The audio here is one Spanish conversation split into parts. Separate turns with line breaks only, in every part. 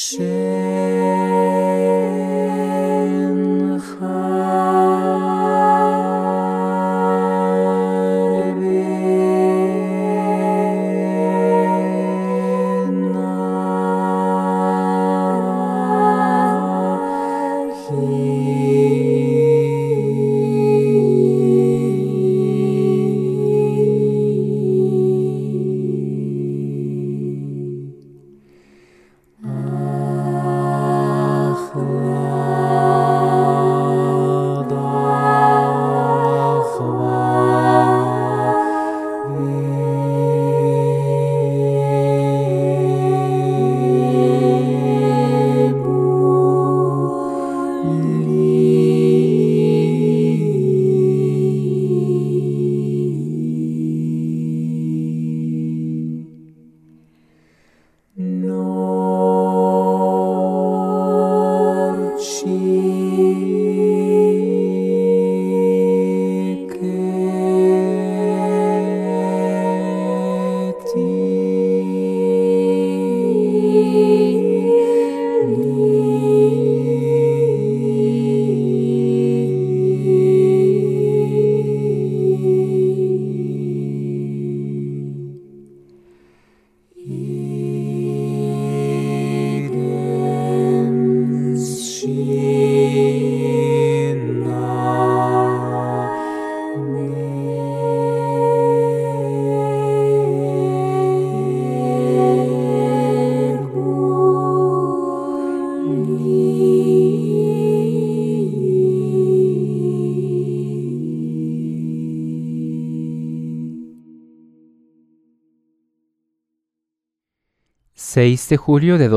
6 de julio de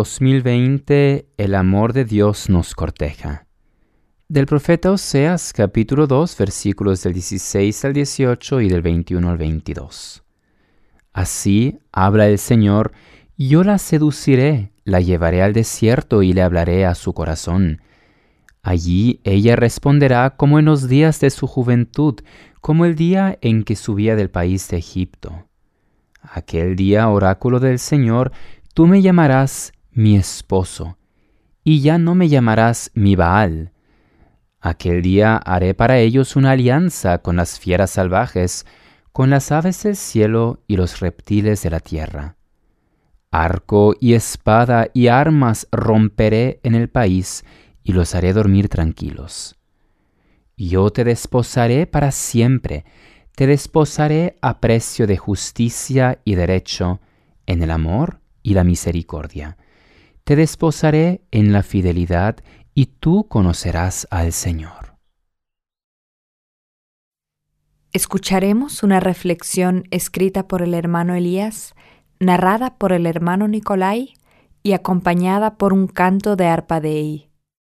2020, el amor de Dios nos corteja. Del profeta Oseas, capítulo 2, versículos del 16 al 18 y del 21 al 22. Así habla el Señor: yo la seduciré, la llevaré al desierto y le hablaré a su corazón. Allí ella responderá como en los días de su juventud, como el día en que subía del país de Egipto. Aquel día, oráculo del Señor, tú me llamarás mi esposo, y ya no me llamarás mi Baal. Aquel día haré para ellos una alianza con las fieras salvajes, con las aves del cielo y los reptiles de la tierra. Arco y espada y armas romperé en el país, y los haré dormir tranquilos. Yo te desposaré para siempre, te desposaré a precio de justicia y derecho, en el amor y la misericordia. Te desposaré en la fidelidad, y tú conocerás al Señor.
Escucharemos una reflexión escrita por el hermano Elías, narrada por el hermano Nicolai y acompañada por un canto de arpa Dei.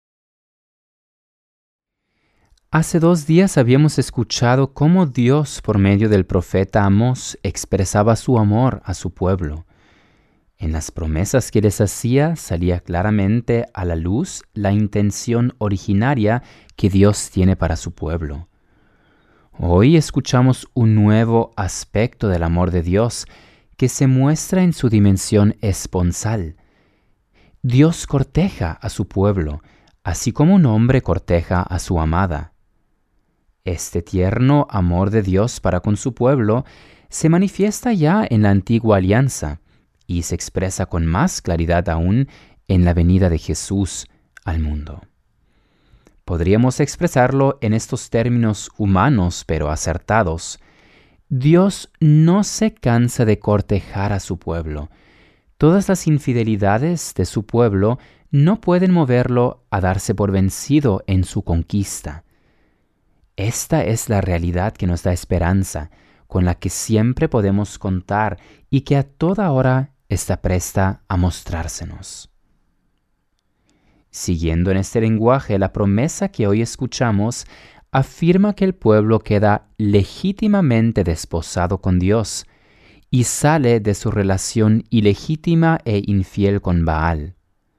Hace 2 días habíamos escuchado cómo Dios, por medio del profeta Amós, expresaba su amor a su pueblo. En las promesas que les hacía salía claramente a la luz la intención originaria que Dios tiene para su pueblo. Hoy escuchamos un nuevo aspecto del amor de Dios que se muestra en su dimensión esponsal. Dios corteja a su pueblo, así como un hombre corteja a su amada. Este tierno amor de Dios para con su pueblo se manifiesta ya en la antigua alianza, y se expresa con más claridad aún en la venida de Jesús al mundo. Podríamos expresarlo en estos términos humanos pero acertados. Dios no se cansa de cortejar a su pueblo. Todas las infidelidades de su pueblo no pueden moverlo a darse por vencido en su conquista. Esta es la realidad que nos da esperanza, con la que siempre podemos contar y que a toda hora está presta a mostrársenos. Siguiendo en este lenguaje, la promesa que hoy escuchamos afirma que el pueblo queda legítimamente desposado con Dios y sale de su relación ilegítima e infiel con Baal.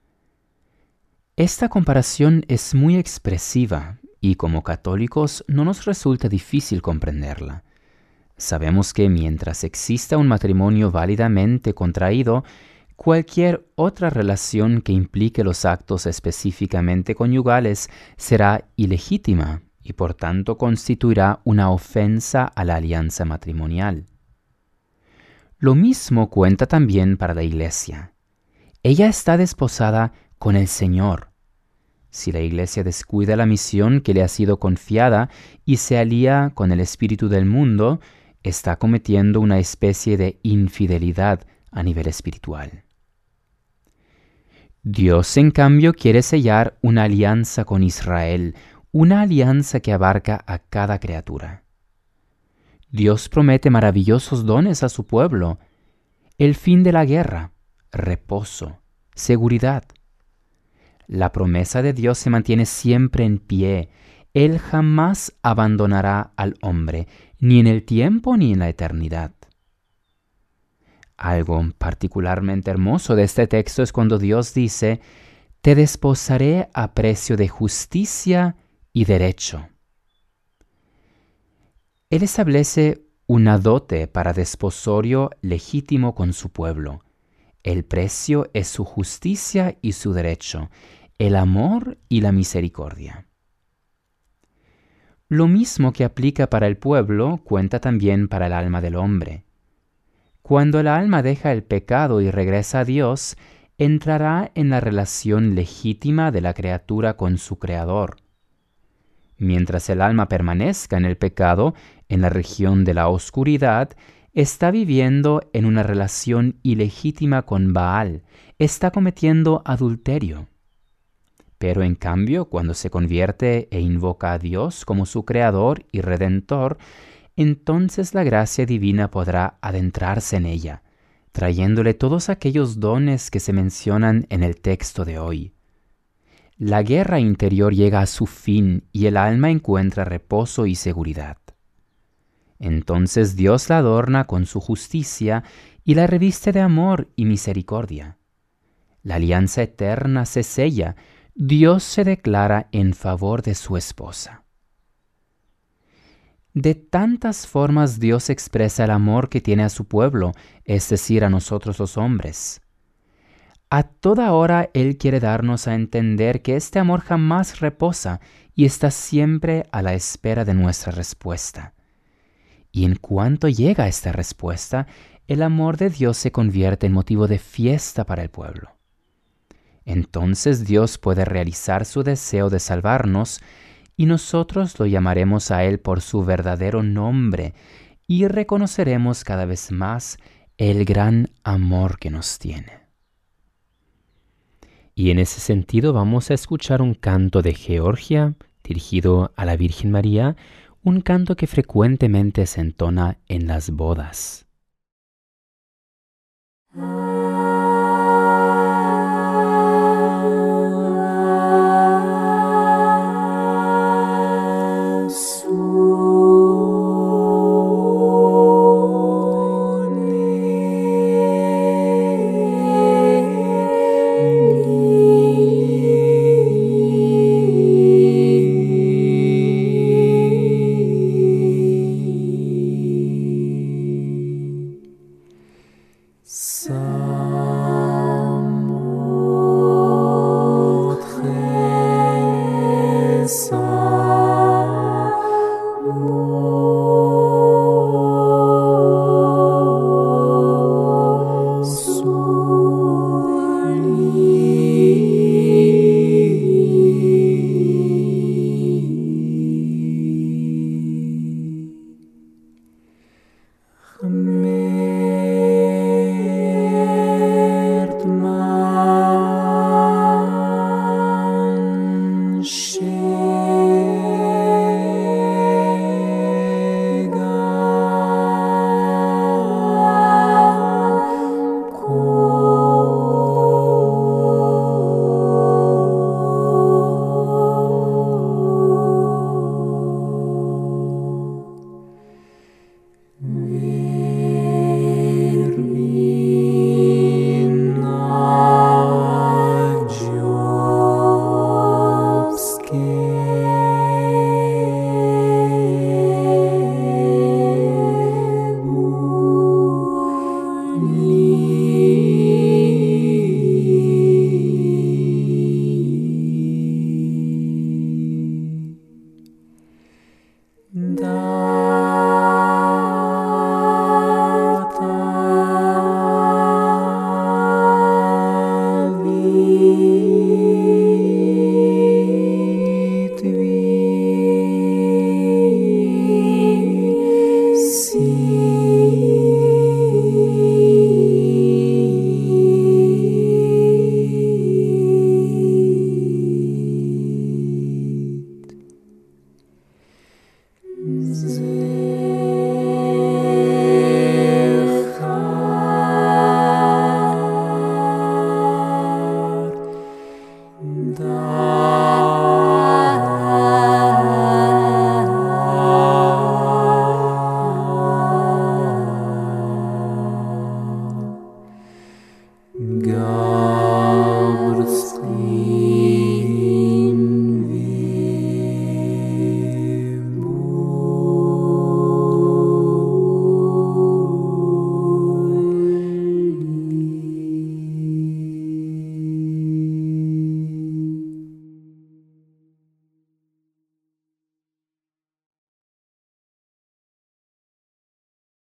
Esta comparación es muy expresiva y como católicos no nos resulta difícil comprenderla. Sabemos que mientras exista un matrimonio válidamente contraído, Cualquier otra relación que implique los actos específicamente conyugales será ilegítima y por tanto constituirá una ofensa a la alianza matrimonial. Lo mismo cuenta también para la Iglesia. Ella está desposada con el Señor. Si la Iglesia descuida la misión que le ha sido confiada y se alía con el espíritu del mundo, está cometiendo una especie de infidelidad a nivel espiritual. Dios, en cambio, quiere sellar una alianza con Israel, una alianza que abarca a cada criatura. Dios promete maravillosos dones a su pueblo: el fin de la guerra, reposo, seguridad. La promesa de Dios se mantiene siempre en pie. Él jamás abandonará al hombre, ni en el tiempo ni en la eternidad. Algo particularmente hermoso de este texto es cuando Dios dice: «Te desposaré a precio de justicia y derecho». Él establece una dote para desposorio legítimo con su pueblo. El precio es su justicia y su derecho, el amor y la misericordia. Lo mismo que aplica para el pueblo cuenta también para el alma del hombre. Cuando el alma deja el pecado y regresa a Dios, entrará en la relación legítima de la criatura con su Creador. Mientras el alma permanezca en el pecado, en la región de la oscuridad, está viviendo en una relación ilegítima con Baal, está cometiendo adulterio. Pero en cambio, cuando se convierte e invoca a Dios como su Creador y Redentor, entonces la gracia divina podrá adentrarse en ella, trayéndole todos aquellos dones que se mencionan en el texto de hoy. La guerra interior llega a su fin y el alma encuentra reposo y seguridad. Entonces Dios la adorna con su justicia y la reviste de amor y misericordia. La alianza eterna se sella, Dios se declara en favor de su esposa. De tantas formas Dios expresa el amor que tiene a su pueblo, es decir, a nosotros los hombres. A toda hora Él quiere darnos a entender que este amor jamás reposa y está siempre a la espera de nuestra respuesta. Y en cuanto llega esta respuesta, el amor de Dios se convierte en motivo de fiesta para el pueblo. Entonces Dios puede realizar su deseo de salvarnos y nosotros lo llamaremos a Él por su verdadero nombre y reconoceremos cada vez más el gran amor que nos tiene. Y en ese sentido vamos a escuchar un canto de Georgia dirigido a la Virgen María, un canto que frecuentemente se entona en las bodas.